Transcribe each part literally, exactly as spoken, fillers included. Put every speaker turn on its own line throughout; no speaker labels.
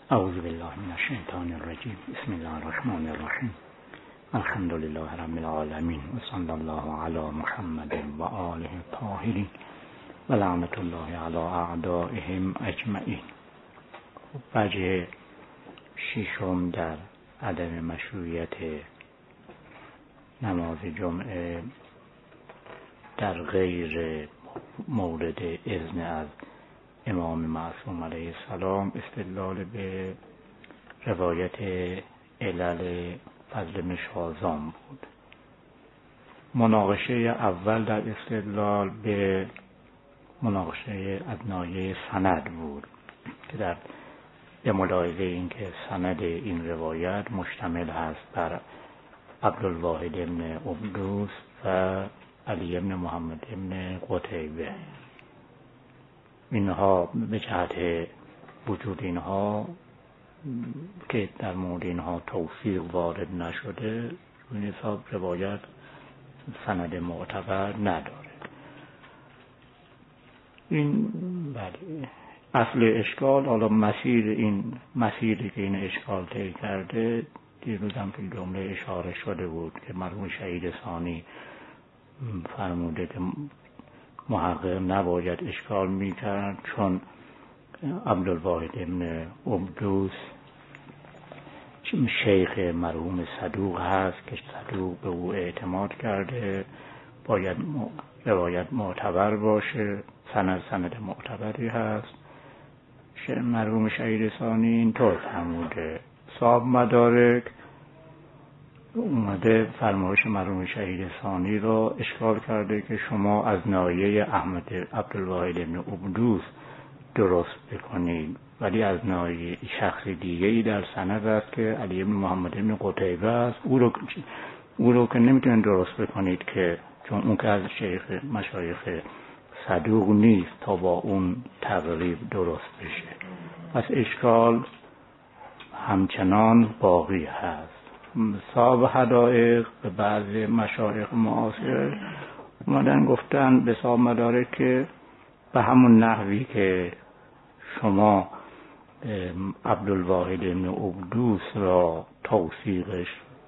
اعوذ بالله من الشیطان الرجیم. بسم الله الرحمن الرحیم. الحمد لله رب العالمین و صلی الله علی محمد و آله الطاهرین و لعنت الله علی اعدائهم اجمعین. وجه ششم در عدم مشروعیت نماز جمعه در غیر مورد اذن از امام معصوم علیه السلام استدلال به روایت علل فضل بن شازام بود. مناقشه اول در استدلال به مناقشه از ناحیه سند بود که در به ملاحظه اینکه سند این روایت مشتمل هست بر عبدالواحد بن عبدوس و علی بن محمد بن قتیبه. اینها به جهت وجود اینها که در مورد اینها توثیق وارد نشده، این حساب روایت سند معتبر نداره. این بله اصل اشکال، حالا مسیر این مسیری که این اشکال طی کرده دیروز هم که جمله اشاره شده بود که مرحوم شهید ثانی فرموده که محقق نباید اشکال میکرد چون عبدالواحد ابن عبدوس شیخ مرحوم صدوق هست که صدوق به او اعتماد کرده، باید روایت معتبر باشه، سند سند معتبری هست. مرحوم شهید ثانی اینطور فرموده. صاحب مدارک اومده فرمایش مرحوم شهید ثانی را اشکال کرده که شما از ناحیه احمد عبدالواحد ابن عبدوس درست بکنید، ولی از ناحیه شخص دیگه‌ای در سند است که علی بن محمد بن قتیبه است، او رو او رو که نمیتونید درست بکنید که چون اون که از شیخ مشایخ صدوق نیست تا با اون تقریب درست بشه. پس اشکال همچنان باقی هست. صاحب حدائق به بعض مشایخ معاصر اومدن گفتن به صاحب مدارک که به همون نحوی که شما عبدالواحد بن عبدوس را توثیقش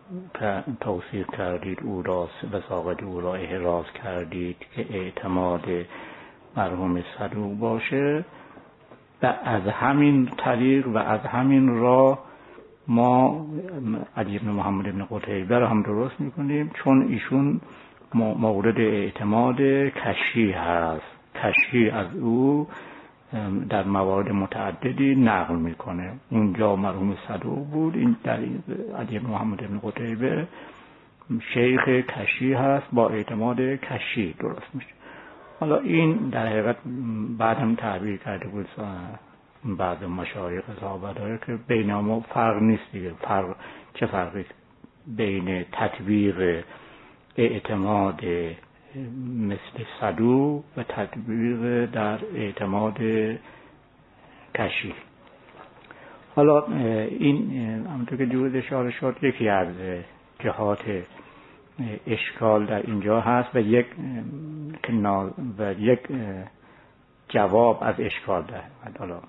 توثیق کردید، او را وثاقت او را احراز کردید که اعتماد مرحوم صدوق باشه، و از همین طریق و از همین راه ما علی بن محمد بن قتیبه را هم درست میکنیم چون ایشون مورد اعتماد کشی هست. کشی از او در موارد متعددی نقل میکنه. اونجا مرحوم صدوق بود، این در علی بن محمد بن قتیبه شیخ کشی هست، با اعتماد کشی درست میشه. حالا این در حقیقت بعد هم تعبیر کرده بود بعض مشایخ صحابه داره که بین ما فرق نیست دیگه. فرق چه فرقی بین تطبیق اعتماد مثل صدوق و تطبیق در اعتماد کشی؟ حالا این همونطور که دیروز اشاره شد یکی از جهات اشکال در اینجا هست و یک و یک جواب از اشکال در حالا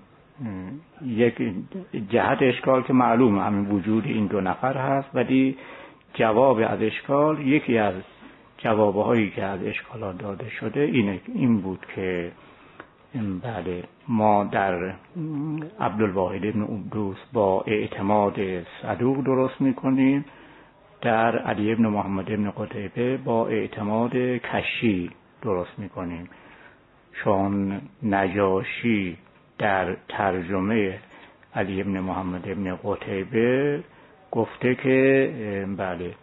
یک جهت اشکال که معلومه همین وجود این دو نفر هست، ولی جواب از اشکال، یکی از جوابهایی که از اشکالات داده شده اینه این بود که بله ما در عبدالواحد بن عبدوس با اعتماد صدوق درست میکنیم، در علی بن محمد بن قتیبه با اعتماد کشی درست میکنیم، چون نجاشی در ترجمه علی بن محمد بن قتیبه گفته که بله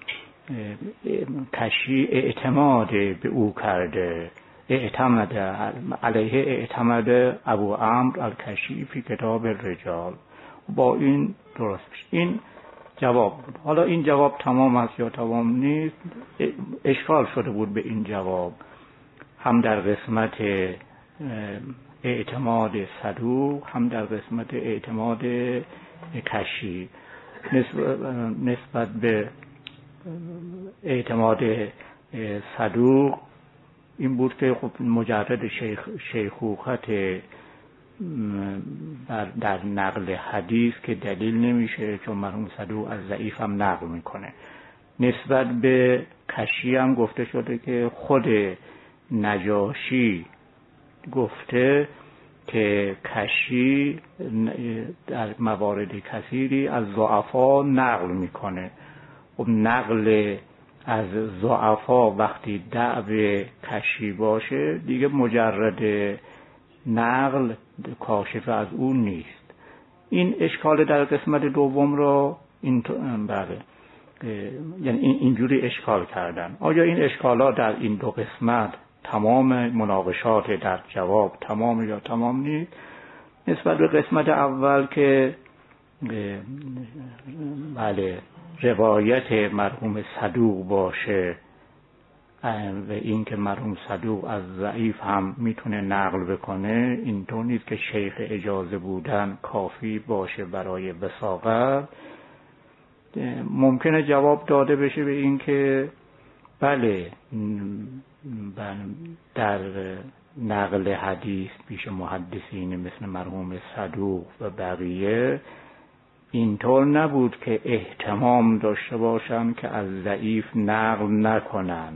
کشی اعتماد به او کرده، اعتمد علیه اعتمد ابو عمرو الکشی فی کتاب الرجال، با این درست میشه. این جواب بود. حالا این جواب تمام است یا تمام نیست، اشکال شده بود به این جواب هم در قسمت اعتماد صدوق هم در قسمت اعتماد کشی. نسبت به اعتماد صدوق این بود که خب مجرد شیخ شیخوخت در نقل حدیث که دلیل نمیشه، چون مرحوم صدوق از ضعیف هم نقل میکنه. نسبت به کشی هم گفته شده که خود نجاشی گفته که کشی در موارد کثیری از ضعفا نقل میکنه. خب نقل از ضعفا وقتی دعو کشی باشه دیگه مجرد نقل کاشف از اون نیست. این اشکال در قسمت دوم را این بله یعنی اینجوری اشکال کردن. آیا این اشکالات در این دو قسمت تمام مناقشات در جواب تمام یا تمام نیست؟ نسبت به قسمت اول که بله روایت مرحوم صدوق باشه و این که مرحوم صدوق از ضعیف هم میتونه نقل بکنه، اینطور نیست که شیخ اجازه بودن کافی باشه برای وثاقت. ممکنه جواب داده بشه به این که بله در نقل حدیث پیش محدثین مثل مرحوم صدوق و بقیه اینطور نبود که اهتمام داشته باشن که از ضعیف نقل نکنن،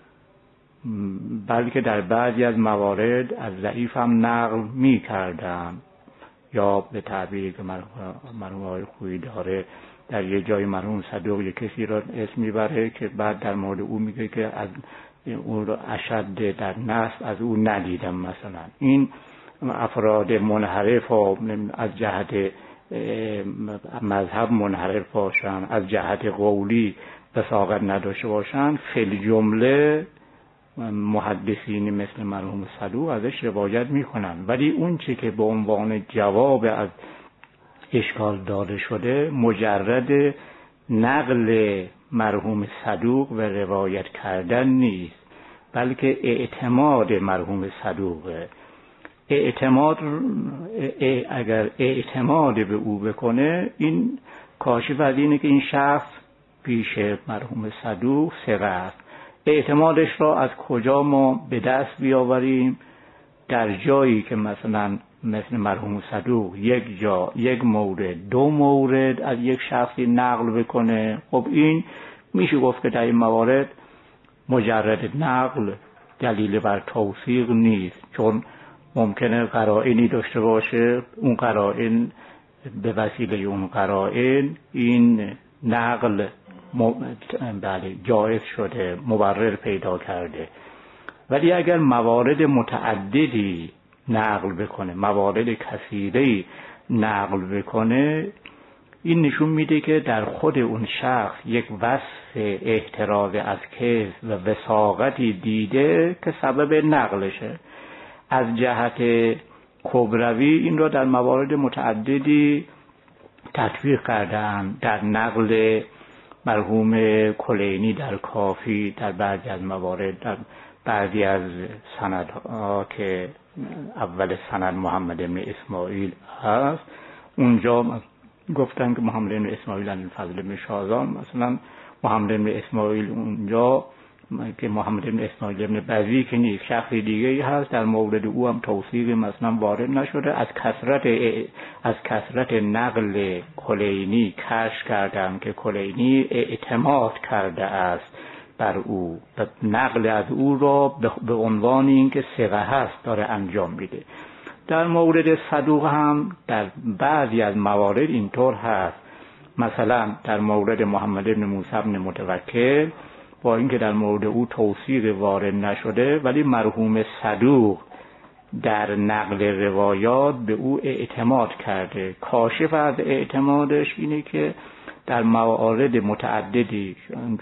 بلکه در بعضی از موارد از ضعیف هم نقل می کردن. یا به تعبیری که مرحوم آقای خویی داره، در یه جای مرحوم صدوق یک کسی را اسم میبره که بعد در مورد او میگه که از اون رو اشد در نسب از او ندیدم. مثلا این افراد منحرف و از جهت مذهب منحرف باشن، از جهت قولی وثاقت نداشته باشن، فی جمله محدثین مثل مرحوم صدوق ازش روایت میکنن. ولی اون چی که به عنوان جواب از اشکال داده شده مجرد نقل مرحوم صدوق و روایت کردن نیست، بلکه اعتماد مرحوم صدوقه. اعتماد اگر اعتماد به او بکنه، این کاشف از اینه که این شخص پیش مرحوم صدوق ثقه است. اعتمادش را از کجا ما به دست بیاوریم؟ در جایی که مثلا مثل مرحوم صدوق یک جا یک مورد دو مورد از یک شخصی نقل بکنه، خب این میشه گفت که در این موارد مجرد نقل دلیل بر توثیق نیست، چون ممکنه قرائنی داشته باشه، اون قرائن به وسیله اون قرائن این نقل بله جایز شده، مبرر پیدا کرده. ولی اگر موارد متعددی نقل بکنه، موارد کثیری نقل بکنه، این نشون میده که در خود اون شخص یک وصف احتراز از کذب و وثاقتی دیده که سبب نقلشه. از جهت کبروی این را در موارد متعددی تطبیق کردن. در نقل مرحوم کلینی در کافی، در بعضی از موارد، در بعضی از سندها که اول سند محمد بن اسماعیل هست، اونجا گفتن که محمد بن اسماعیل عن الفضل بن شازان، مثلا محمد بن اسماعیل اونجا که محمد بن اسماعیل بن بزی که نیست، شخصی دیگه ای هست، در مورد او هم توثیق مثلا وارد نشده. از کثرت از کثرت نقل کلینی کشف کردن که کلینی اعتماد کرده است بر او و نقل از او را به عنوان اینکه ثقه هست داره انجام میده. در مورد صدوق هم در بعضی از موارد اینطور هست. مثلا در مورد محمد بن موسی بن متوکل، با اینکه در مورد او توثیق وارد نشده، ولی مرحوم صدوق در نقل روایات به او اعتماد کرده. کاشف از اعتمادش اینه که در موارد متعددی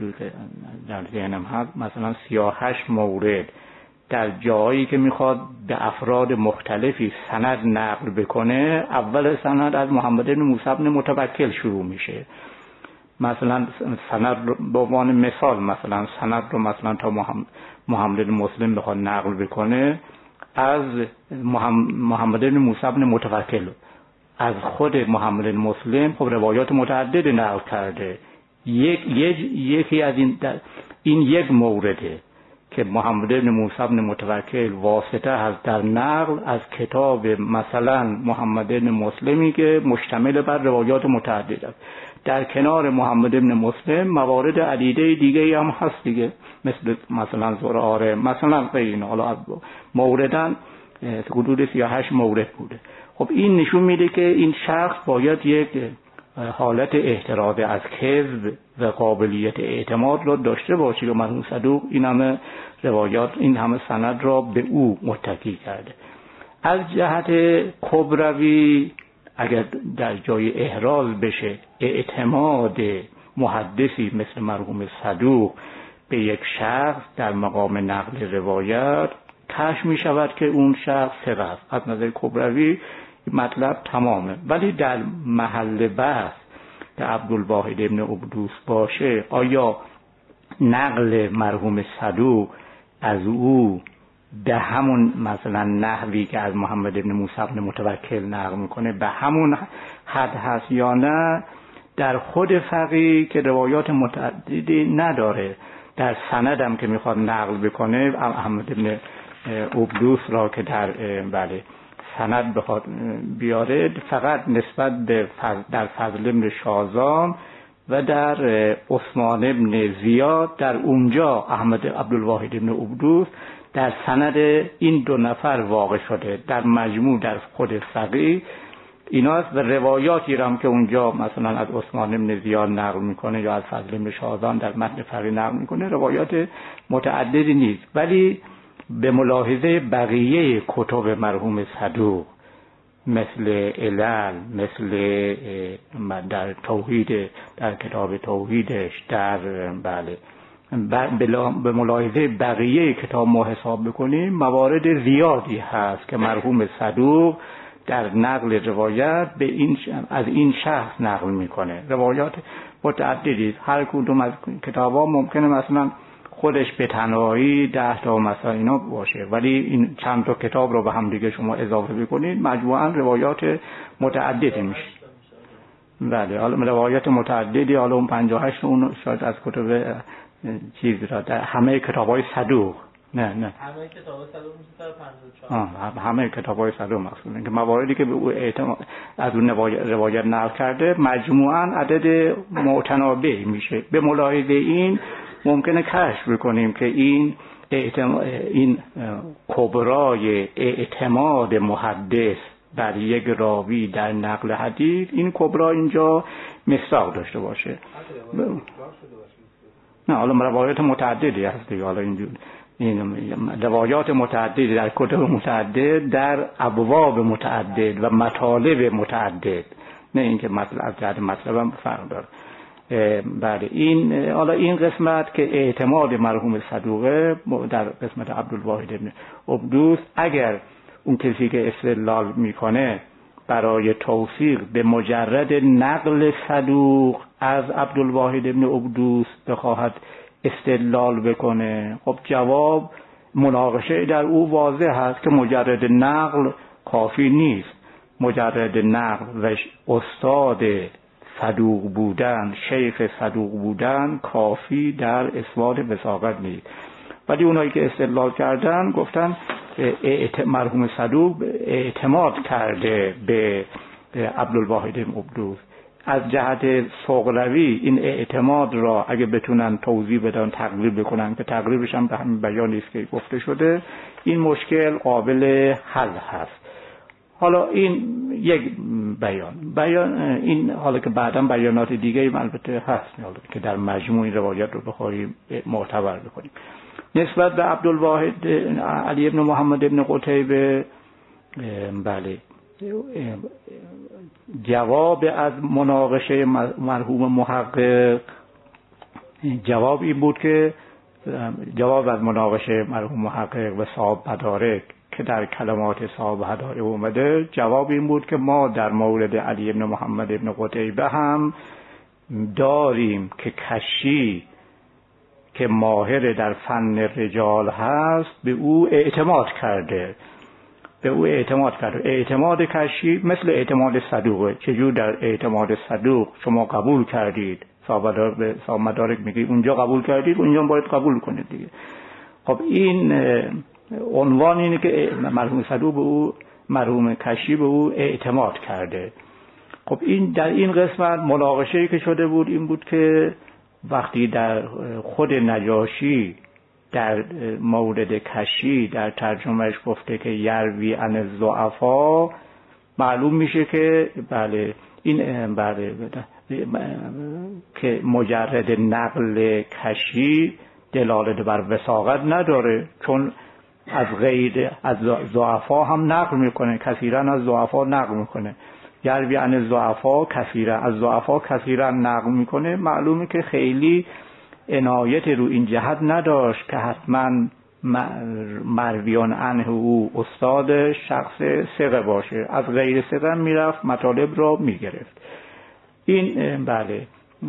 در ذهنم هست، مثلا سی و هشت مورد در جایی که میخواد به افراد مختلفی سند نقل بکنه، اول سند از محمد بن موسی بن متوکل شروع میشه. مثلا سند به عنوان مثال، مثلا سند رو مثلا تا محمد بن مسلم بخواد نقل بکنه، از محمد بن موسی بن متوکل، از خود محمد بن مسلم خب روایات متعدد نقل کرده. یک یکی از این این یک مورده. که محمد بن موسی بن متوکل واسطه هست در نقل از کتاب مثلا محمد بن مسلمی که مشتمل بر روایات متعدد است. در کنار محمد بن مسلم موارد عدیده دیگه هم هست دیگه، مثل مثلا زراره، مثلا غیر، حالا موردن حدود سی و هشت مورد بوده. خب این نشون میده که این شخص باید یک حالت احتراز از کذب و قابلیت اعتماد را داشته باشه که مرحوم صدوق این همه روایات، این همه سند را به او متکی کرده. از جهت کبروی اگر در جای احراز بشه اعتماد محدثی مثل مرحوم صدوق به یک شخص در مقام نقل روایت، کشف می شود که اون شخص ثقه است. از نظر کبروی مطلب تمامه. ولی در محل بحث که عبدالواحد ابن عبدوس باشه، آیا نقل مرحوم صدوق از او به همون مثلا نحوی که از محمد ابن موسی بن متوکل نقل میکنه به همون حد هست یا نه، در خود فقیه که روایات متعددی نداره، در سندم که میخواد نقل بکنه محمد ابن عبدوس را که در بله سند بخواد بیاره، فقط نسبت به فضل در فضل ابن شازان و در عثمان ابن زیاد، در اونجا احمد عبدالواحد ابن عبدوس در سند این دو نفر واقع شده. در مجموع در خود فقیه ایناست و روایاتی را هم که اونجا مثلا از عثمان ابن زیاد نقل میکنه یا از فضل ابن شازان در متن فقیه نقل میکنه، روایات متعددی نیست. ولی به ملاحظه بقیه کتب مرحوم صدوق مثل علل، مثل در توحید، در کتاب توحیدش، در بله به ملاحظه بقیه کتاب ما حساب بکنیم، موارد زیادی هست که مرحوم صدوق در نقل روایت به این از این شخص نقل میکنه. روایات متعددی، هر کدوم از کتابا ممکنه مثلا خودش به تنهایی ده تا مثلا اینا باشه، ولی این چند تا کتاب رو به هم دیگه شما اضافه بکنید مجموعاً روایات متعددی میشه. بله، حالا روایات متعددی، حالا اون پنجاه و هشت اون شاید از کتب چیز را در همه کتابای صدوق، نه نه
همه کتابای صدوق میشه تا پنجاه و چهار،
همه کتابای صدوق مخصوصا که مواردی که به او اعتماد از اون روایت نقل کرده مجموعاً عدد متنابع میشه. به ملاحظه این ممکنه کشف بکنیم که این این کبرای اعتماد محدث بر یک راوی در نقل حدیث، این کبرا اینجا مصداق داشته باشه. نه، حالا روایات متعددی هست دیگه، حالا اینجور این روایات متعددی در کتب متعدد، در ابواب متعدد و مطالب متعدد، نه اینکه مطلب از جهت مطلب هم فرق داره. بله، این حالا این قسمت که اعتماد مرحوم صدوقه در قسمت عبدالواحد ابن عبدوس، اگر اون کسی که استدلال میکنه برای توثیق به مجرد نقل صدوق از عبدالواحد ابن عبدوس بخواهد استدلال بکنه، خب جواب مناقشه در او واضح هست که مجرد نقل کافی نیست. مجرد نقل و استاد صدوق بودن، شیخ صدوق بودن کافی در اثبات وثاقت نیست. ولی اونایی که استدلال کردن گفتن مرحوم صدوق اعتماد کرده به عبدالواحد عبدوس. از جهت سغروی این اعتماد را اگه بتونن توضیح بدن، تقریب بکنن، که تقریبش هم به همین بیانی است که گفته شده، این مشکل قابل حل هست. حالا این یک بیان بیان این حالا که بعداً بیانات دیگه ای البته هست حالا که در مجموع این روایت رو بخوایم معتبر بکنیم. نسبت به عبدالواحد علی ابن محمد ابن قتیبه، بله، جواب از مناقشه مرحوم محقق جواب این بود که جواب از مناقشه مرحوم محقق و صاحب مدارک که در کلمات صاحب مدارک اومده، جواب این بود که ما در مورد علی ابن محمد ابن قتیبه هم داریم که کشی که ماهر در فن رجال هست به او اعتماد کرده به او اعتماد کرده اعتماد کشی مثل اعتماد صدوقه. چجور در اعتماد صدوق شما قبول کردید، صاحب مدارک میگه اونجا قبول کردید، اونجا باید قبول کنید دیگه. خب این عنوان اینه که مرحوم صدوق به او، مرحوم کشی به او اعتماد کرده. خب این در این قسمت مناقشه‌ای که شده بود این بود که وقتی در خود نجاشی در مورد کشی در ترجمهش گفته که یروی عن الضعفا، معلوم میشه که بله این بله که مجرد نقل کشی دلالت بر وثاقت نداره، چون از غیر از ضعفا هم نقل میکنه، کثیرا از ضعفا نقل میکنه. یروی عن الضعفا کثیرا، از ضعفا کثیرا نقل میکنه. معلومه که خیلی عنایت رو این جهت نداشت که حتما مرویان عنه او استاد شخص ثقه باشه، از غیر ثقه میرفت مطالب را میگرفت. این بله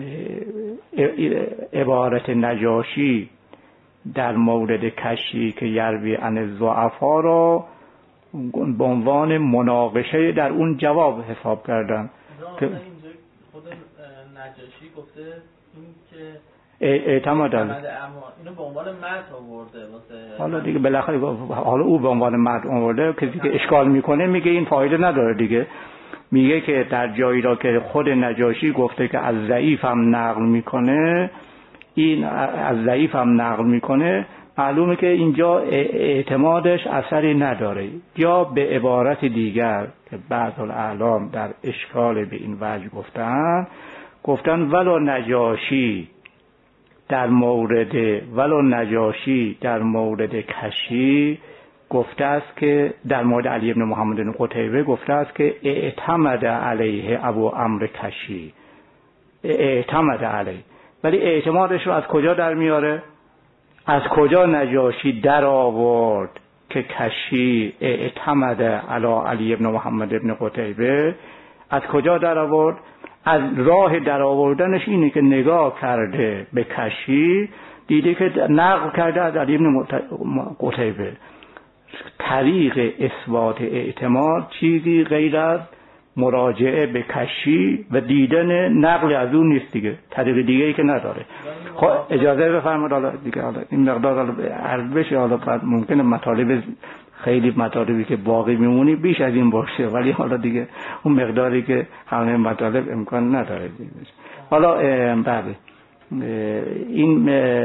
عبارت نجاشی در مورد کشی که یروی عن الضعفا را به عنوان مناقشه در اون جواب حساب کردن.
که خود نجاشی گفته این که
اعتماد
اینو به عنوان متن آورده واسه،
حالا دیگه بالاخره حالا او به عنوان متن آورده، کسی که اشکال میکنه میگه این فایده نداره دیگه. میگه که در جایی را که خود نجاشی گفته که از ضعیف هم نقل میکنه، این از ضعیف هم نقل میکنه، معلومه که اینجا اعتمادش اثری نداره. یا به عبارت دیگر که بعض الاعلام در اشکال به این وجه گفتن گفتن ولو نجاشی در مورد ولو نجاشی در مورد کشی گفته است که در مورد علی ابن محمد بن قتیبه گفته است که اعتمد علیه ابو عمرو کشی، اعتمد علیه. ولی اعتمادش رو از کجا در میاره؟ از کجا نجاشی در آورد که کشی اعتمد علی علی ابن محمد بن قتیبه؟ از کجا در آورد؟ از راه در آوردنش اینه که نگاه کرده به کشی، دیده که نقل کرده از علی ابن قتیبه. طریق اثبات اعتماد چیزی غیر از مراجعه به کشی و دیدن نقل از اون نیست دیگه، طریق دیگه ای که نداره. خب اجازه بفرمایید حالا دیگه حالا این مقدار حالا عرض بشه، حالا بعد ممکنه مطالب خیلی مطالبی که باقی میمونی بیش از این باشه، ولی حالا دیگه اون مقداری که همه مطالب امکان نداره دیگه. حالا بله این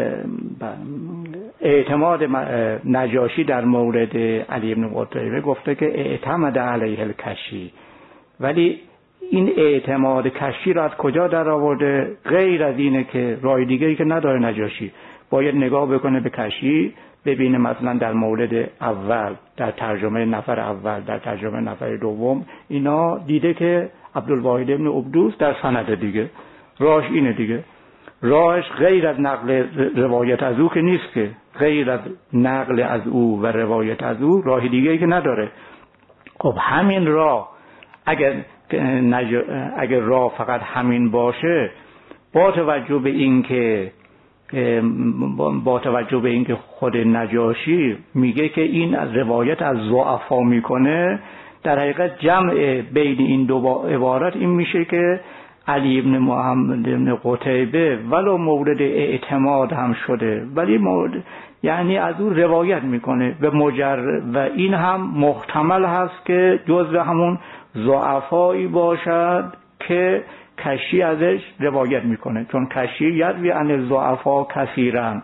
اعتماد نجاشی در مورد علی بن قتیبه گفته که اعتمد علیه الکشی، ولی این اعتماد کشی را از کجا در آورده؟ غیر از اینه که راه دیگه‌ای که نداره نجاشی، باید نگاه بکنه به کشی، ببینه مثلا در مورد اول در ترجمه نفر اول در ترجمه نفر دوم اینا دیده که عبدالواحد ابن عبدوس در سند دیگه، راهش اینه دیگه. راهش غیر از نقل روایت از او که نیست، که غیر از نقل از او و روایت از او راه دیگه‌ای که نداره. خب همین راه اگر نج... اگر راه فقط همین باشه، با توجه به اینکه با توجه به اینکه خود نجاشی میگه که این از روایت از ضعفا میکنه، در حقیقت جمع بین این دو عبارت این میشه که علی ابن محمد ابن قتیبه ولو مورد اعتماد هم شده، ولی مورد یعنی از اون روایت میکنه و مجرد و این هم محتمل هست که جزء همون ضعفایی باشد که کشی ازش روایت میکنه، چون کشی یروی عن الضعفا کثیرا.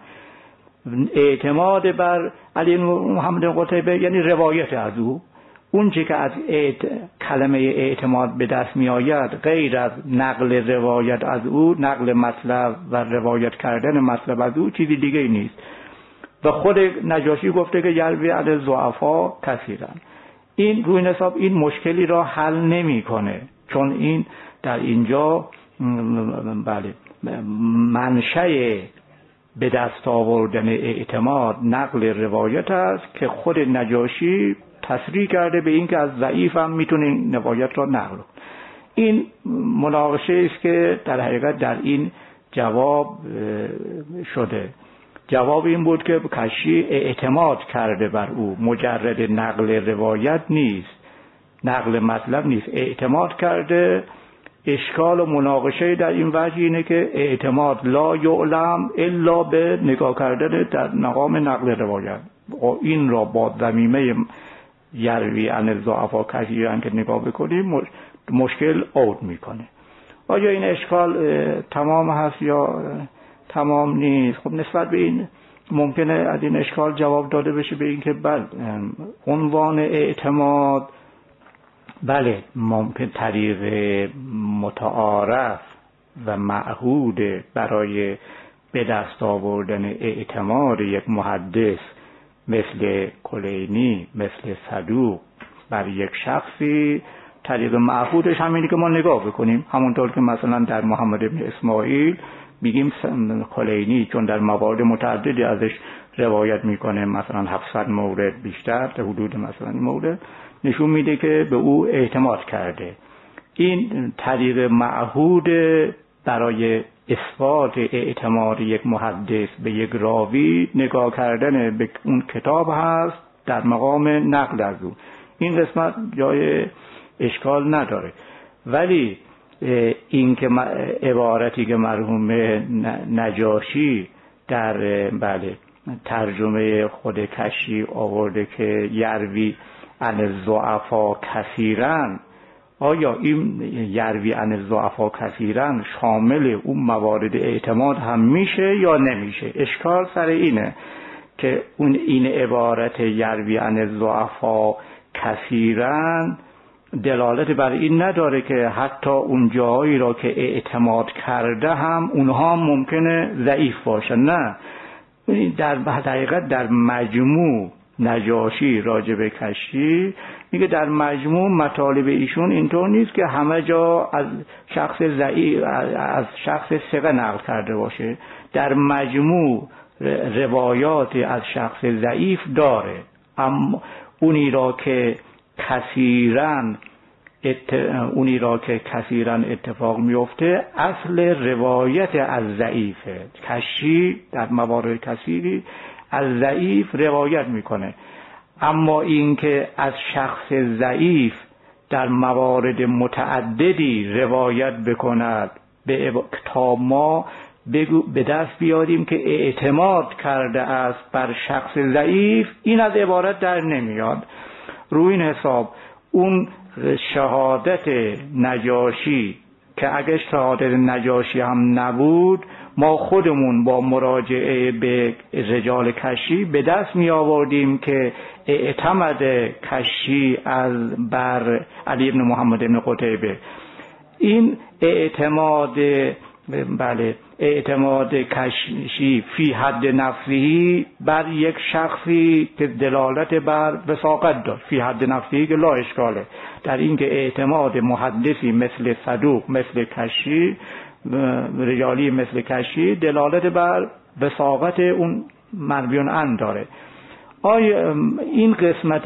اعتماد بر علی محمد قتیبه یعنی روایت از او. اون چی که از اعت... کلمه اعتماد به دست می آید غیر از نقل روایت از او، نقل مطلب و روایت کردن مطلب از او چیزی دیگه ای نیست. و خود نجاشی گفته که یروی عن الضعفا کثیرا. این روی حساب این مشکلی را حل نمیکنه، چون این در اینجا بله منشأ به دست آوردن اعتماد نقل روایت است که خود نجاشی تصریح کرده به این که از ضعیف هم میتونه این روایت را نقل. این مناقشه است که در حقیقت در این جواب شده. جواب این بود که کشی اعتماد کرده بر او، مجرد نقل روایت نیست، نقل مطلب نیست، اعتماد کرده اشکال و مناقشه در این وجه اینه که اعتماد لا یعلم الا به نگاه کردن در مقام نقل روایت. این را با ضمیمه یروی عن الضعفاء کثیرا که نگاه بکنیم مشکل عود میکنه. آیا این اشکال تمام هست یا تمام نیست؟ خب نسبت به این ممکنه از این اشکال جواب داده بشه به این که بله، عنوان اعتماد بله ممکن طریق متعارف و معهود برای به دست آوردن اعتماد یک محدث مثل کلینی، مثل صدوق بر یک شخصی، طریق معهودش همینی که ما نگاه بکنیم. همونطور که مثلا در محمد بن اسماعیل میگیم کلینی چون در موارد متعددی ازش روایت میکنه، مثلا هفتصد مورد بیشتر، در حدود مثلا این مورد، نشون میده که به او اعتماد کرده. این طریق معهود برای اثبات اعتماد یک محدث به یک راوی نگاه کردن به اون کتاب هست در مقام نقل از او. این قسمت جای اشکال نداره. ولی این که عبارتی که مرحوم نجاشی در بله ترجمه خود کشی آورده که یروی عن الضعفاء کثیرا، آیا این یروی عن الضعفاء کثیرا شامل اون موارد اعتماد هم میشه یا نمیشه؟ اشکال سر اینه که اون این عبارت یروی عن الضعفاء کثیرا دلالت بر این نداره که حتی اون جاهایی را که اعتماد کرده هم اونها ممکنه ضعیف باشن. نه، در حقیقت در مجموع نجاشی راجب کشی میگه در مجموع مطالب ایشون اینطور نیست که همه جا از شخص ضعیف از شخص ثقه نقل کرده باشه. در مجموع روایاتی از شخص ضعیف داره، اما اونی را که کثیراً ات... اونی را که کثیراً اتفاق میفته اصل روایت از ضعیفه. کشی در موارد کثیری از ضعیف روایت میکنه، اما این که از شخص ضعیف در موارد متعددی روایت بکند به تا ما بگو به دست بیاریم که اعتماد کرده است بر شخص ضعیف، این از عبارت در نمیاد. روی این حساب اون شهادت نجاشی که اگه شهادت نجاشی هم نبود ما خودمون با مراجعه به رجال کشی به دست می آوردیم که اعتمد کشی از بر علی بن محمد بن قتیبه. این اعتماد بله اعتماد کشی فی حد نفسی بر یک شخصی که دلالت بر وثاقت داشت، فی حد نفسی که لا اشکاله در این که اعتماد محدثی مثل صدوق مثل کشی رجالی مثل کشی دلالت بر وثاقت اون مرویون عن داره. آیا این قسمت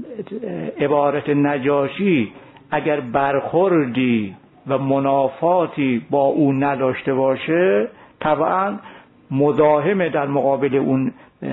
عبارت نجاشی اگر برخوردی و منافاتی با اون نداشته باشه طبعا مداهمه در مقابل اون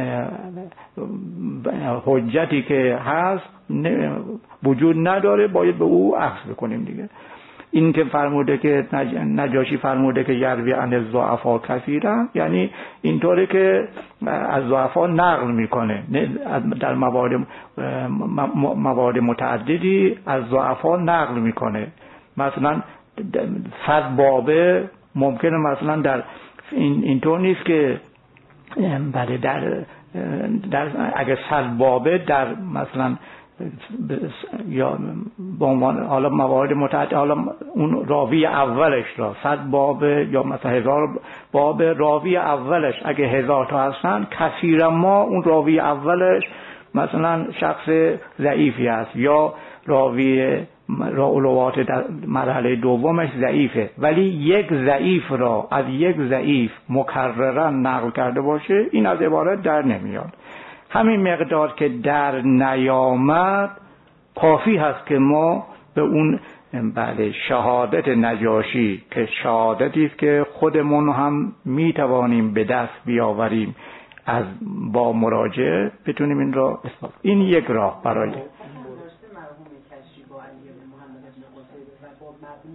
حجتی که هست وجود نداره، باید به او اخذ بکنیم دیگه. این که فرموده که نجاشی فرموده که یروی عن الضعفاء کثیرا، یعنی اینطوره که از ضعفا نقل میکنه در موارد موارد متعددی از ضعفا نقل میکنه. مثلا صد بابه ممکنه مثلا در این اینطور نیست که بله در در اگه صد بابه در مثلا یا به عنوان حالا موارد متعدد، حالا اون راوی اولش را صد بابه یا مثلا هزار بابه راوی اولش اگه هزار تا هستن کثیرا ما اون راوی اولش مثلا شخص ضعیفی است یا راوی روات در مرحله دومش ضعیفه، ولی یک ضعیف را از یک ضعیف مکررا نقل کرده باشه این از عبارت در نمیاد. همین مقدار که در نیامد کافی هست که ما به اون بله شهادت نجاشی که شهادتی است که خودمون هم میتوانیم به دست بیاوریم از با مراجعه بتونیم این را اثبات. این یک راه برای
مبنای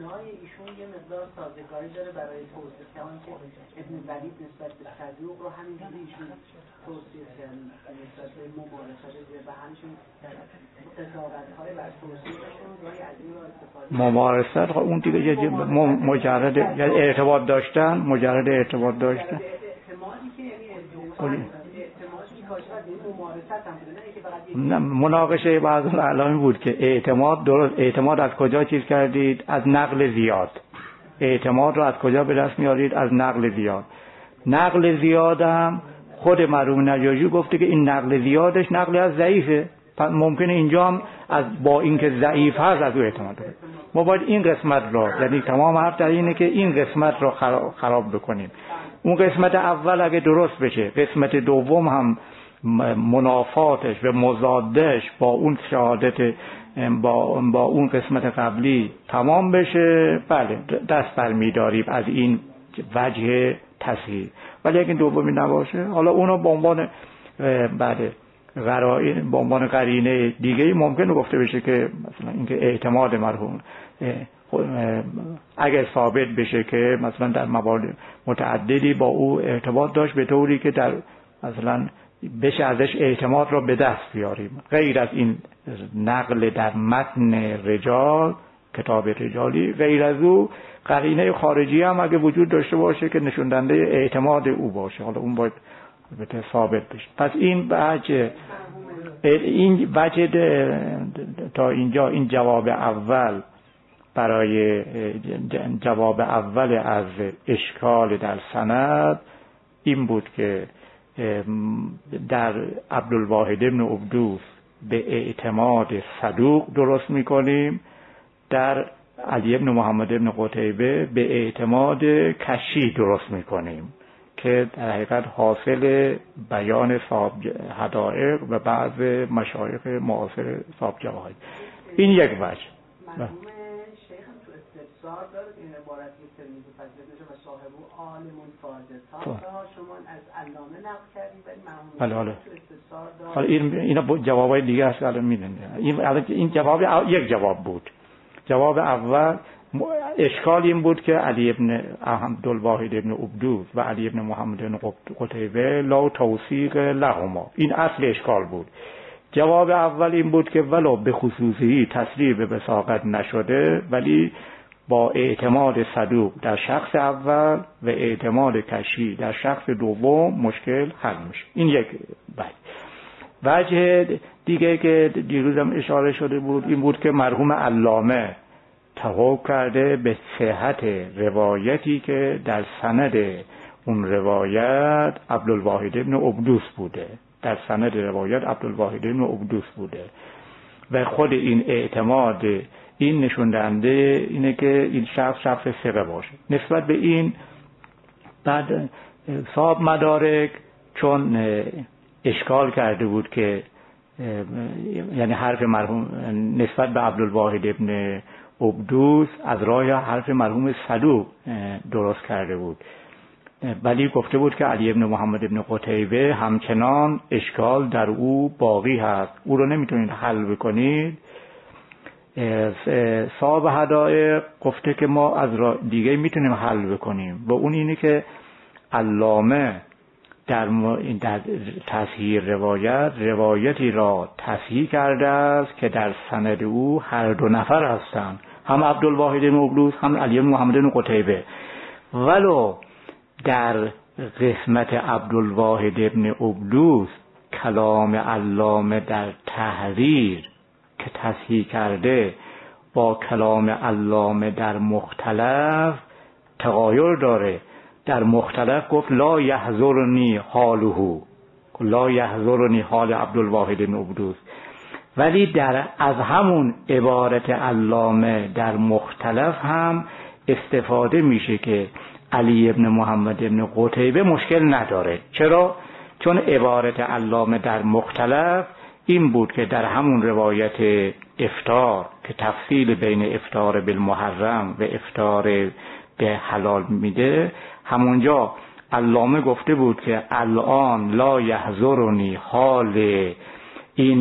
ایشون یه مقدار سازگاری داره برای توصیف کردن که ابن ولید نسبت به صدوق رو همینجوری ایشون توصیف کردن نسبت به ممارست و همچنین قضاوت‌های بر توصیفشون گاهی از این رو استفاده
ممارست اون دیگه یه مجرد یعنی ارتباط داشتن مجرد ارتباط داشتن
اعتمادی که یعنی اعتمادی کاشت این ممارست هم بوده نه که فقط
نه مناقشه بعض اعلامی بود که اعتماد درست اعتماد از کجا چیز کردید؟ از نقل زیاد. اعتماد رو از کجا به دست میارید؟ از نقل زیاد. نقل زیاد هم خود مرحوم نجاشی گفته که این نقل زیادش نقل از ضعیفه، ممکنه اینجا هم از با اینکه ضعیف هست از او اعتماد کنیم. ما باید این قسمت رو یعنی تمام حرف در اینه که این قسمت رو خراب بکنیم. اون قسمت اول اگه درست بشه، قسمت دوم هم منافاتش و مضادش با اون شهادت با با اون قسمت قبلی تمام بشه، بله دست برمی‌داریم از این وجه تصحیح. ولی اگه دومی نباشه، حالا اونو به عنوان بله قرائن به عنوان قرینه دیگه ممکنه گفته بشه که مثلا اینکه اعتماد مرحوم اگر ثابت بشه که مثلا در موارد متعددی با او ارتباط داشت به طوری که در مثلا بشه ازش اعتماد را به دست بیاریم، غیر از این نقل در متن رجال کتاب رجالی، غیر از او قرینه خارجی هم اگه وجود داشته باشه که نشون دهنده اعتماد او باشه، حالا اون باید البته ثابت بشه. پس این بچه این بچه تا اینجا این جواب اول برای جواب اول از اشکال در سند این بود که در عبدالواحد ابن عبدوس به اعتماد صدوق درست میکنیم، در علی ابن محمد ابن قتیبه به اعتماد کشی درست میکنیم که در حقیقت حاصل بیان صاحب حدائق و بعض مشایخ معاصر صاحب جواهر. این یک وجه.
مرحوم شیخ هم تو استفسار داره این عبارت که ترمذی فضیلت نشه و صاحبو عالم فاضل تا شما از علامه نقل کردید ولی مرحوم تو استفسار داره.
حالا این اینا جوابای دیگه است الان میدونید. این این جواب یک جواب بود. جواب اول اشکال این بود که علی ابن عبدالواحد ابن عبدوس و علی ابن محمد ابن قتیبه لا توثیق لهما، این اصل اشکال بود. جواب اول این بود که ولو به خصوصی تصریح به وثاقت نشده ولی با اعتماد صدوق در شخص اول و اعتماد کشی در شخص دوم مشکل حل میشه. این یک وجه. وجه دیگه که دیروزم اشاره شده بود این بود که مرحوم علامه توقف کرده به صحت روایتی که در سند اون روایت عبدالواحد ابن عبدوس بوده، در سند روایت عبدالواحد ابن عبدوس بوده و خود این اعتماد این نشون دهنده اینه که این شخص شخص ثقه باشه. نسبت به این بعد صاحب مدارک چون اشکال کرده بود که یعنی حرف مرحوم نسبت به عبدالواحد ابن عبدوس از راه حرف مرحوم صدوق درست کرده بود، ولی گفته بود که علی ابن محمد ابن قتیبه همچنان اشکال در او باقی هست، او رو نمیتونید حل بکنید. صاحب حدائق گفته که ما از راه دیگه میتونیم حل بکنیم و اون اینه که علامه در, در تصحیح روایت روایتی را تصحیح کرده است که در سند او هر دو نفر هستند، هم عبدالواحد بن عبدوس هم علی بن محمد بن قتیبه، ولو در قسمت عبدالواحد بن عبدوس کلام علامه در تحریر که تصحیح کرده با کلام علامه در مختلف تغایر داره. در مختلف گفت لا یحضرنی حاله، لا یحضرنی حال عبدالواحد بن عبدوس، ولی در از همون عبارت علامه در مختلف هم استفاده میشه که علی ابن محمد ابن قتیبه مشکل نداره. چرا؟ چون عبارت علامه در مختلف این بود که در همون روایت افطار که تفصیل بین افطار بالمحرم و افطار به حلال میده، همونجا علامه گفته بود که الان لا یحضرنی حال این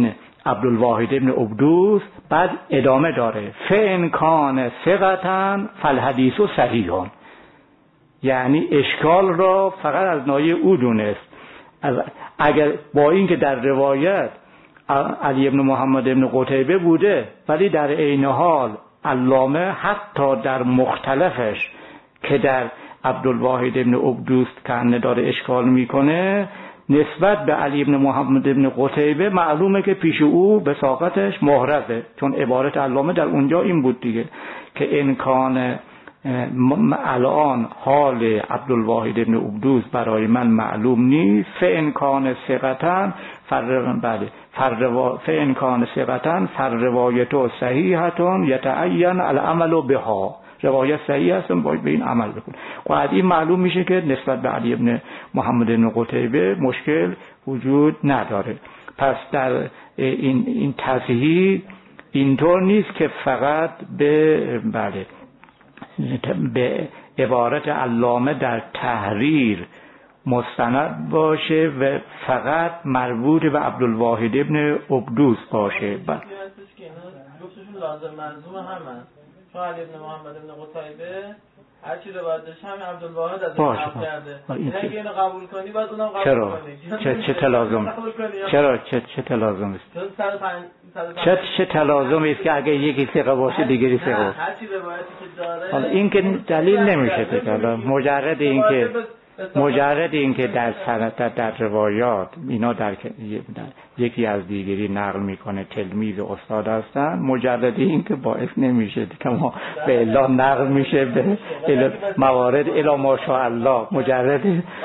عبدالواحد ابن عبدوس، بعد ادامه داره فإن کان ثقة فالحدیث صحیح. یعنی اشکال را فقط از ناحیه او دونست. اگر با اینکه در روایت علی ابن محمد ابن قتیبه بوده، ولی در عین حال علامه حتی در مختلفش که در عبدالواحد ابن عبدوس کنه داره اشکال میکنه، نسبت به علی ابن محمد ابن قتیبه معلومه که پیش او به ساقتش محرزه، چون عبارت علامه در اونجا این بود دیگه که امکان الان حال عبدالواحد ابن عبدوس برای من معلوم نیست. فإنکان ثقة بله فإنکان ثقة فالروایت صحیحة یتعین العمل بها. روایت صحیح هستن باید به این عمل بکن. و این معلوم میشه که نسبت به علی ابن محمد ابن قتیبه مشکل وجود نداره. پس در این این تصحیح اینطور نیست که فقط به بله به عبارت علامه در تحریر مستند باشه و فقط مربوط به عبدالواحد ابن عبدوس باشه.
گفتشون لازم منظوم همه، چون علی ابن محمد ابن قتیبه هر چی روایت داشت همین عبدالواحد از این نقل کرده. این اگه اینو قبول کنی باید اونم قبول
چرا؟
کنی.
چه چه تلازم؟ چرا چه چه تلازم است؟ چه چه تلازمی است که اگه یکی ثقه باشه دیگری ثقه باشه؟
هر چی روایتی که داره
حالا این که دلیل نمیشه که حالا مجرد این که مجرد این که در سند در روایات اینا در یکی از دیگری نقل میکنه تلمیذ استاد هستن، مجرد این که باعث نمیشه که ما به الا نقل میشه به موارد الا ماشاءالله مجرد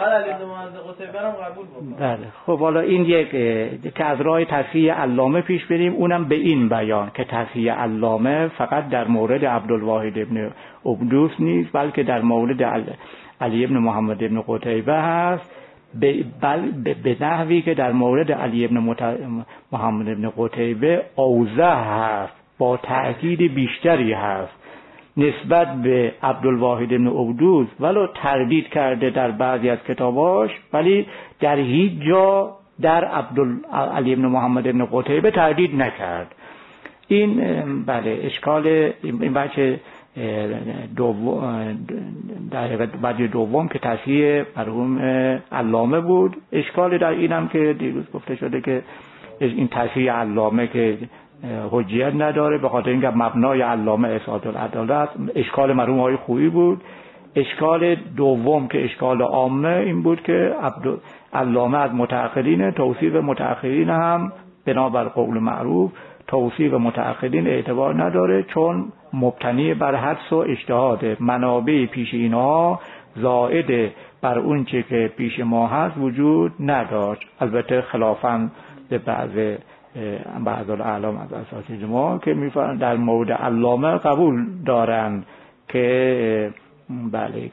بله. خب حالا این یک که از راه تصحیح علامه پیش بریم، اونم به این بیان که تصحیح علامه فقط در مورد عبدالواحد ابن عبدوس نیست، بلکه در مورد علی ابن محمد ابن قتیبه هست، به نحوی که در مورد علی ابن محمد ابن قتیبه اوضح هست، با تأکید بیشتری هست نسبت به عبدالواحد ابن عبدوس، ولو تردید کرده در بعضی از کتاباش، ولی در هیچ جا در عبدال علی ابن محمد ابن قتیبه تردید نکرد. این بله اشکال این بچه دوم در حقیقت بعد دوم که تصحیح مرحوم علامه بود. اشکال در اینم که دیروز گفته شده که این تصحیح علامه که حجیت نداره به خاطر اینکه مبنای علامه اثبات العدالت. اشکال مرحوم آقای خویی بود. اشکال دوم که اشکال عامه این بود که علامه از متأخرین، توصیف متأخرین هم بنابر قول معروف توصیف متأخرین اعتبار نداره، چون مبتنی بر حدس و اجتهاد، منابع پیش اینها زائد بر اون چه که پیش ما هست وجود نداشت. البته خلافاً به بعض بعض الاعلام از اساتید ما که میفرمایند در مورد علامه قبول دارن که بله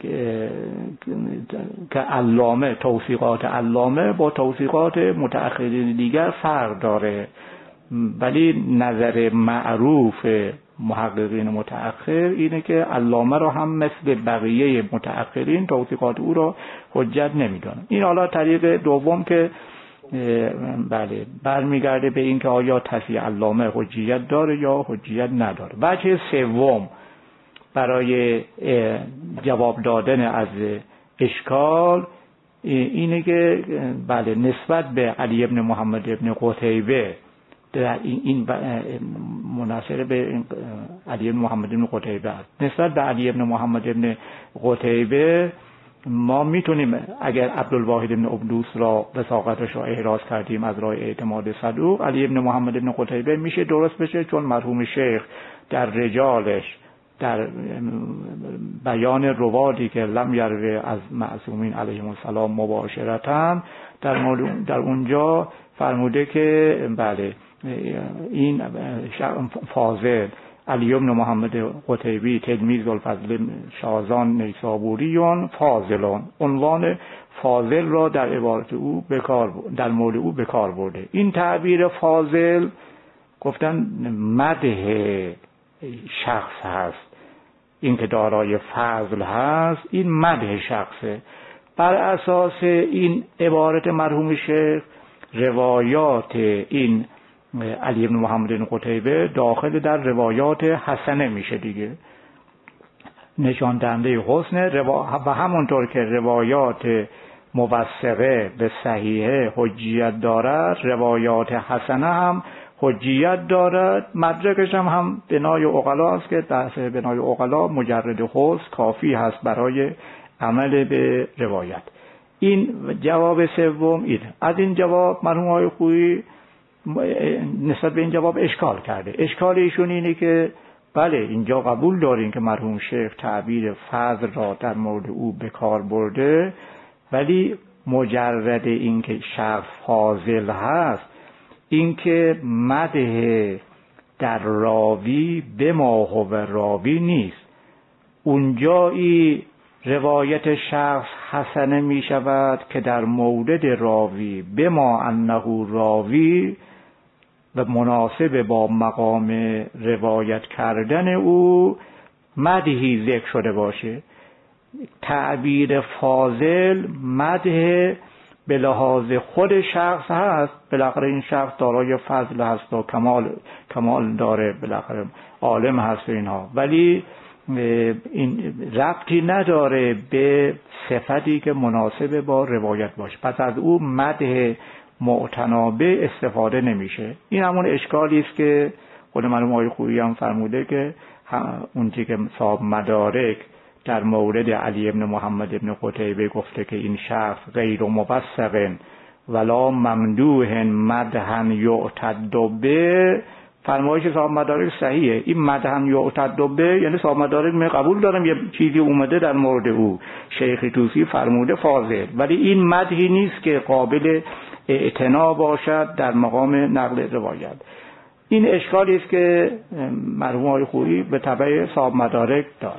که علامه توثیقات علامه با توثیقات متأخرین دیگر فرق داره، ولی نظر معروف محققین متأخر اینه که علامه را هم مثل بقیه متأخرین توثیقات او را حجت نمیدونن. این حالا طریق دوم که بله برمیگرده به این که آیا تصحیح علامه حجیت داره یا حجیت نداره. وجه سوم برای جواب دادن از اشکال اینه که بله نسبت به علی ابن محمد ابن قتیبه در این مناصره به علی ابن محمد ابن قتیبه است. نسبت به علی ابن محمد ابن قتیبه ما میتونیم اگر عبدالواحد ابن عبدوس را وثاقتش را احراز کردیم از راه اعتماد صدوق، علی ابن محمد ابن قتیبه میشه درست بشه، چون مرحوم شیخ در رجالش در بیان روادی که لم یروی از معصومین علیهم السلام مباشرتاً در در اونجا فرموده که بله این فاضل علی بن محمد قتیبی تلمیذ ذوالفضل شازان نیسابوریون فاضلان، عنوان فاضل را در عبارت او بکار در مورد او بکار برده. این تعبیر فاضل گفتن مدح شخص هست، این که دارای فضل هست این مدح شخصه. بر اساس این عبارت مرحوم شیخ روایات این علی بن محمد بن قتیبه داخل در روایات حسنه میشه دیگه، نشان دهنده حسن روا... و همونطور که روایات موثقه به صحیحه حجیت دارد، روایات حسنه هم حجیت دارد. مدرکش هم هم بنای عقلا است که بحث بنای عقلا مجرد حسن کافی هست برای عمل به روایت. این جواب سوم. این از این جواب مرحوم آقای خویی نسبت به این جواب اشکال کرده. اشکال ایشون اینه که بله اینجا قبول داریم که مرحوم شیخ تعبیر فضل را در مورد او به کار برده، ولی مجرد اینکه شخص فاضل هست، اینکه مدح در راوی به ما هو راوی نیست. اونجایی روایت شخص حسنه می شود که در مورد راوی به ما انه راوی و مناسب با مقام روایت کردن او مدحی ذکر شده باشه. تعبیر فاضل مدح به لحاظ خود شخص هست، بالاخره این شخص دارای فضل هست و کمال کمال داره، بالاخره عالم هست و اینها، ولی این ربطی نداره به صفتی که مناسب با روایت باشه. پس از او مدح معتنابه استفاده نمیشه. این همون اشکالی است که خود مرحوم آقای خویی هم فرموده که اونجایی که صاحب مدارک در مورد علی ابن محمد ابن قتیبه گفته که این شخص غیر موثق ولا ممدوح مدحا یعتد به، فرمایش صاحب مدارک صحیحه. این مدحا یعتد به یعنی صاحب مدارک می قبول دارم یه چیزی اومده در مورد او، شیخ طوسی فرموده فاضل، ولی این مدحی نیست که قابل اعتنا باشد در مقام نقل روایت. این اشکالی است که مرحوم آقای خویی به تبع صاحب مدارک داره.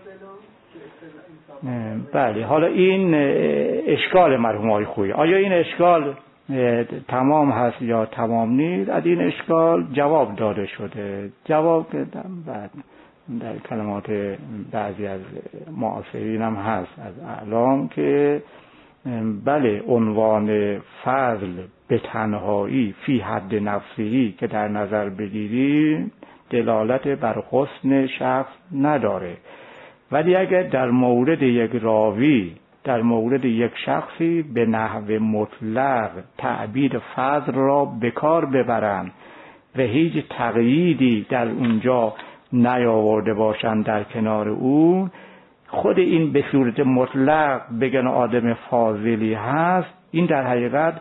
بله، حالا این اشکال مرحوم آقای خویی، آیا این اشکال تمام هست یا تمام نیست؟ از این اشکال جواب داده شده. جواب بعد در کلمات بعضی از معاصرین هم هست از اعلام که بله عنوان فضل به تنهایی فی حد نفسی که در نظر بگیریم دلالت بر حسن شخص نداره، ولی اگر در مورد یک راوی، در مورد یک شخصی به نحو مطلق تعبیر فضل را به کار ببرند و هیچ تقییدی در اونجا نیاورده باشند در کنار اون، خود این به صورت مطلق بگن آدم فاضلی هست، این در حقیقت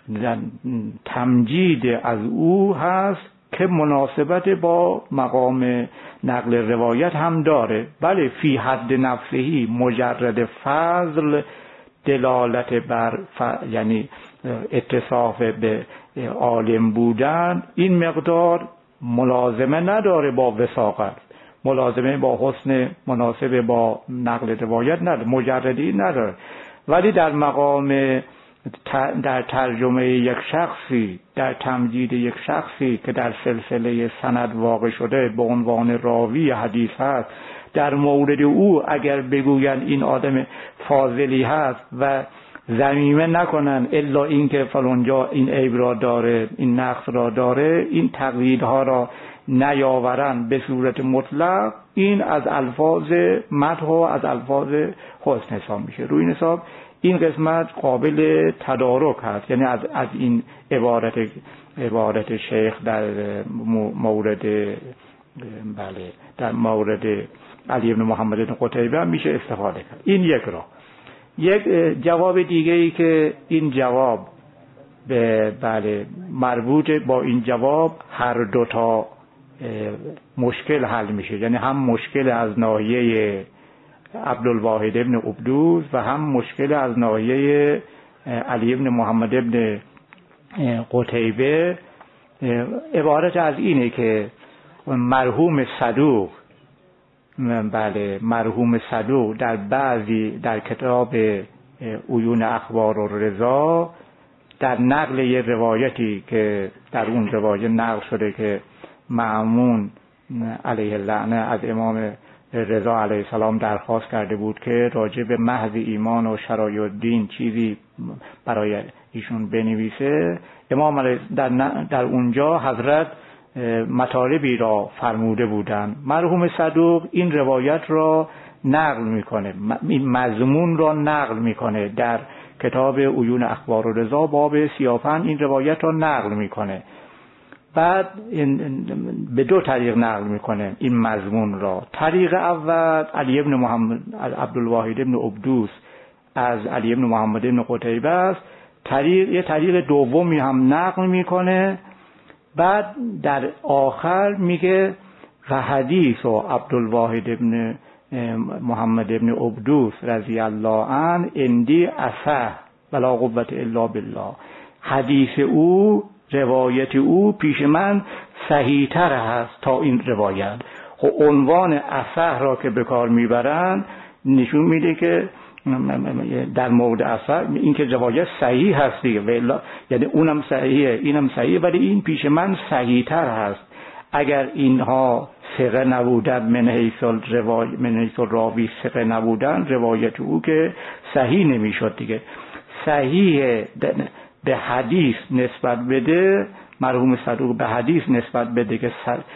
تمجید از او هست که مناسبت با مقام نقل روایت هم داره. بله فی حد نفسهی مجرد فضل دلالت بر ف... یعنی اتصاف به عالم بودن، این مقدار ملازمه نداره با وثاقت، ملازمه با حسن مناسب با نقل روایت نداره، مجردی نداره. ولی در مقام در ترجمه یک شخصی، در تمجید یک شخصی که در سلسله سند واقع شده به عنوان راوی حدیث هست، در مورد او اگر بگوین این آدم فاضلی هست و ذمیمه نکنن الا اینکه فلانجا این عیب را داره، این نقص را داره، این تقییدها را نیاورن به صورت مطلق، این از الفاظ مدح و از الفاظ حسن حساب میشه. روی این حساب این قسمت قابل تدارک هست، یعنی از از این عبارت عبارت شیخ در مورد بله در مورد علی بن محمد بن قتیبه میشه استفاده کرد. این یک راه. یک جواب دیگه ای که این جواب به بله مربوط با این جواب هر دو تا مشکل حل میشه، یعنی هم مشکل از ناحیه عبدالواحد ابن عبدوس و هم مشکل از ناحیه علی ابن محمد ابن قتیبه. عبارت از اینه که مرحوم صدوق بله مرحوم صدوق در بعضی در کتاب عیون اخبار و رضا در نقل یه روایتی که در اون روایت نقل شده که مأمون علیه اللعنه از امام رضا علیه السلام درخواست کرده بود که راجع به محض ایمان و شرایع الدین چیزی برای ایشون بنویسه، امام علیه در, در اونجا حضرت مطالبی را فرموده بودند. مرحوم صدوق این روایت را نقل میکنه، این مضمون را نقل میکنه در کتاب عیون اخبار و رضا باب سی و پنج این روایت را نقل میکنه. بعد به دو طریق نقل میکنه این مضمون را. طریق اول علی ابن محمد عبدالواحد ابن عبدوس از علی ابن محمد ابن قتیبه است. طریق یه طریق دومی هم نقل میکنه. بعد در آخر میگه و حدیث و عبدالواحد ابن محمد ابن عبدوس رضی الله عنه اندی اصح ولا قوة الا بالله، حدیث او، روایت او پیش من صحیح تر هست تا این روایت. خب عنوان اصح را که به کار میبرن نشون میده که در مورد اصح این که روایت صحیح هست دیگه، یعنی اونم صحیحه اینم صحیحه، ولی این پیش من صحیح تر هست. اگر اینها ثقه نبودن، من حیث الروای من حیث الراوی ثقه نبودن، روایت او که صحیح نمیشد دیگه. صحیح به حدیث نسبت بده، مرحوم صدوق به حدیث نسبت بده که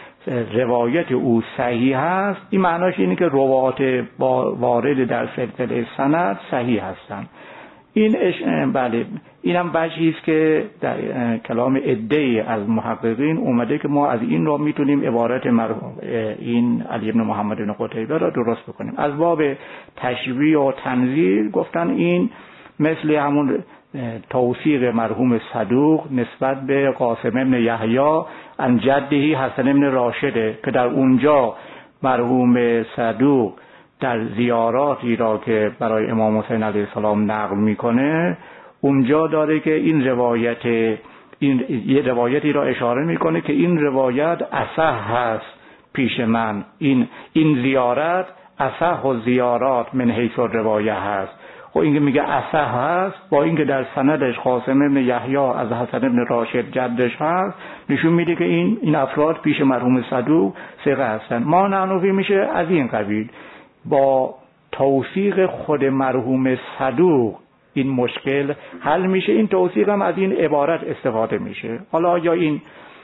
روایت او صحیح هست، این معناش اینه که روایات وارد در سلسله سند صحیح هستند. این اش... بله اینم بحثی است که در کلام عده‌ای از محققین اومده که ما از این را میتونیم عبارت مرحوم این علی بن محمد بن قتیبه را درست بکنیم. از باب تشبیه و تنزیل گفتن این مثل همون توثیق مرحوم صدوق نسبت به قاسم بن یحیی عن جدهی حسن بن راشده که در اونجا مرحوم صدوق در زیاراتی را که برای امام حسین علیه السلام نقل میکنه اونجا داره که این روایت این یه روایتی را اشاره میکنه که این روایت اصح هست پیش من، این این زیارت اصح و زیارات من حیث الروایه هست. و اینکه میگه اصح هست با اینکه در سندش قاسم بن یحیی از حسن بن راشد جدش هست، نشون میده که این این افراد پیش مرحوم صدوق ثقه هستن. ما نعنوی میشه از این قبیل با توثیق خود مرحوم صدوق این مشکل حل میشه. این توثیق هم از این عبارت استفاده میشه. حالا یا این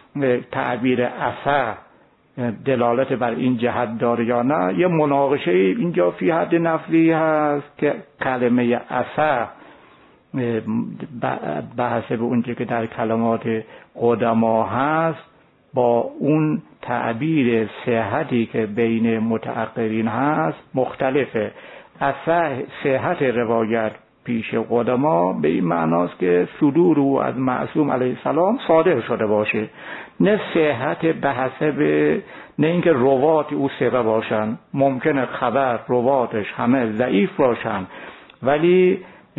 تعبیر اصح دلالت بر این جهت داره یا نه، یه مناقشه اینجا فی حد نفی هست که کلمه اصح بحث به اونجا که در کلمات قدما هست با اون تعبیر صحتی که بین متأخرین هست مختلفه. اصح صحت روایت پیش قدما به این معناست که صدور او از معصوم علیه السلام صادر شده باشه، نه صحت به حسب نه اینکه روات او ثقه باشن، ممکنه خبر رواتش همه ضعیف باشن ولی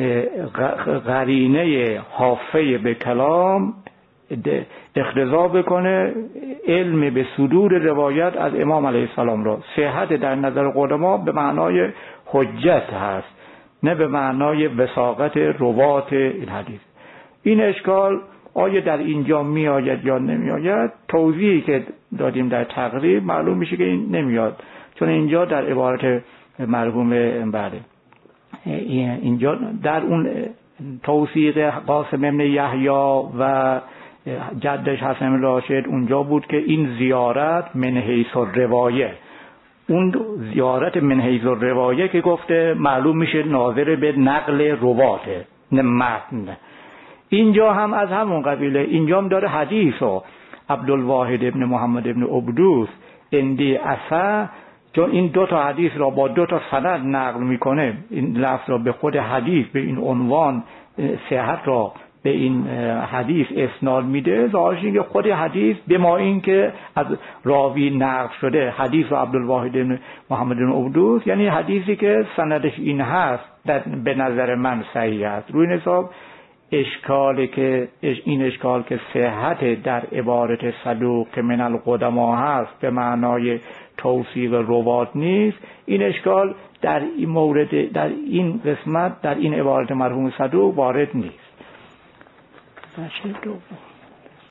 قرینه حافظه به کلام اقتضا بکنه علم به صدور روایت از امام علیه السلام را. صحت در نظر قدما به معنای حجت هست نه به معنای وثاقت روات این حدیث. این اشکال آیا در اینجا می آید یا نمی آید؟ توضیحی که دادیم در تقریب معلوم میشه که این نمیاد، چون اینجا در عبارت مرحوم بله اینجا در اون توثیق قاسم بن یحیی و جدش حسن بن راشد اونجا بود که این زیارت من حیث الروایه، اون زیارت من حیث الروایه که گفته معلوم میشه ناظر به نقل رواته نه متن. اینجا هم از همون قبیله، اینجا هم داره حدیث و عبدالواحد ابن محمد ابن عبدوس اندی اصح، چون این دو تا حدیث را با دو تا سند نقل میکنه، این لفظ را به خود حدیث به این عنوان صحت را به این حدیث اسناد میده. ظاهرش اینه که خود حدیث به ما این که از راوی نقل شده حدیث و عبدالواحد ابن محمد ابن عبدوس، یعنی حدیثی که سندش این هست به نظر من صحیح است. روی این حساب اشکالی که این اشکال که صحت در عبارت صدوق که من القدما هست به معنای توثیق روات نیست، این اشکال در این مورد در این قسمت در این عبارت مرحوم صدوق وارد نیست.